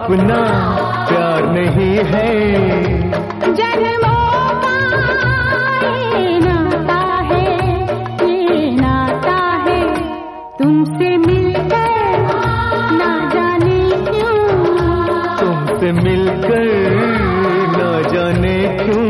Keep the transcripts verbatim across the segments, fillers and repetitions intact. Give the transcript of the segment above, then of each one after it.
अपना प्यार नहीं है। जन्मों का ये नाता है, ये नाता है, तुमसे मिलकर ना जाने क्यों, तुमसे मिलकर ना जाने क्यों।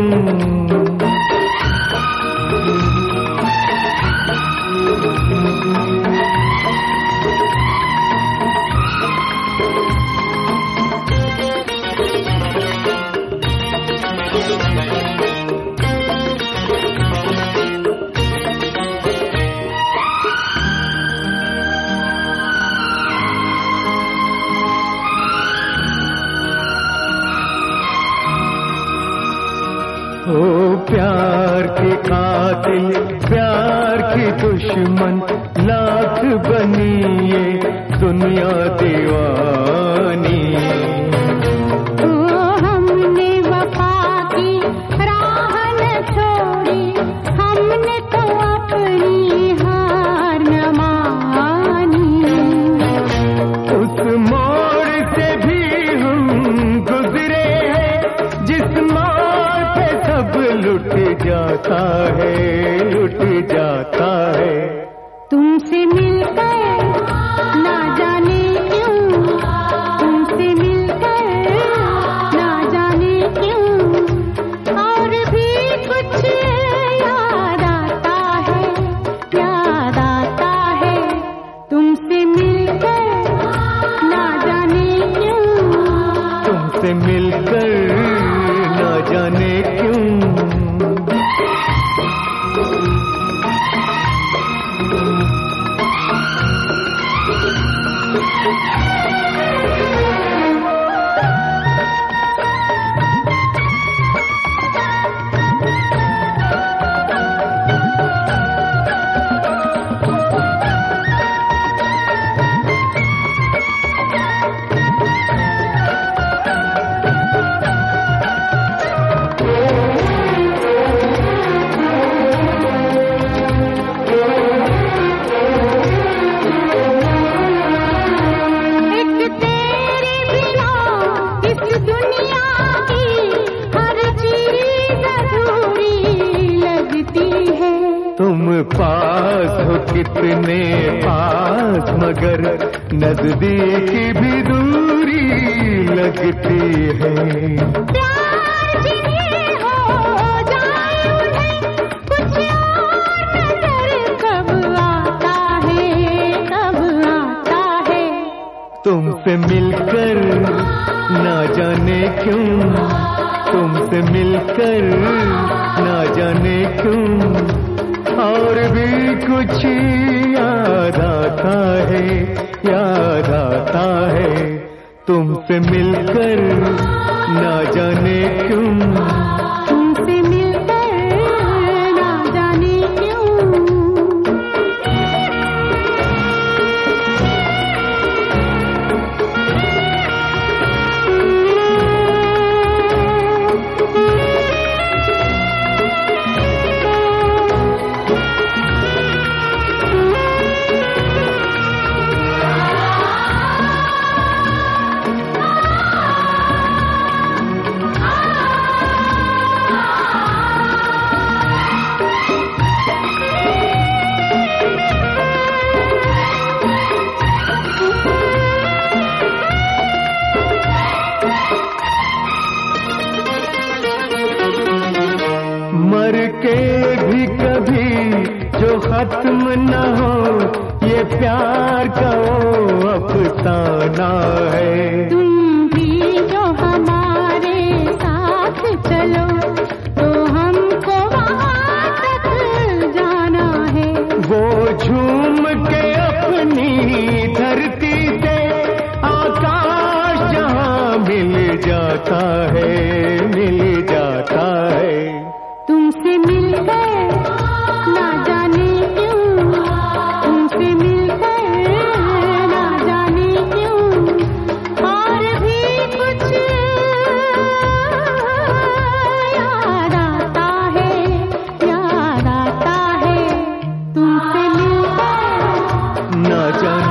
ओ प्यार की कातिल, प्यार की दुश्मन, लाख बनी ये दुनिया दीवानी। ओ हमने वफा की राह न छोड़ी, हमने तो अपनी हार न मानी। उस मोड़ से भी हम गुजरे हैं जिस मोड़ पे सब लुट जाता है, लुट जाता है। तुमसे मिलकर ना जाने क्यों, तुमसे मिलकर ना जाने क्यों, और भी कुछ याद आता है, याद आता है, तुमसे मिलकर ना जाने क्यों, तुमसे मिलकर ना जाने क्यों। तुम पास हो कितने पास, मगर नजदीक भी दूरी लगती है। प्यार जिन्हें हो जाए उन्हें कुछ और नजर कब आता है, कब आता है। तुमसे मिलकर ना जाने क्यों, तुमसे मिलकर ना जाने क्यों, और भी कुछ याद आता है, याद आता है। तुमसे मिलकर ना जाने क्यों, तुमसे मिलकर ना जाने क्यों। मर के भी कभी जो खत्म न हो, ये प्यार का वो अफसाना है। तुम भी जो हमारे साथ चलो, तो हमको वहाँ तक जाना है। वो झूम के अपनी धरती से आकाश जहाँ मिल जाता है, मिल जाता है। तुमसे मिलकर ना जाने क्यों, तुमसे मिलकर ना जाने क्यों, और भी कुछ याद आता है, याद आता है। तुमसे मिलकर ना जाने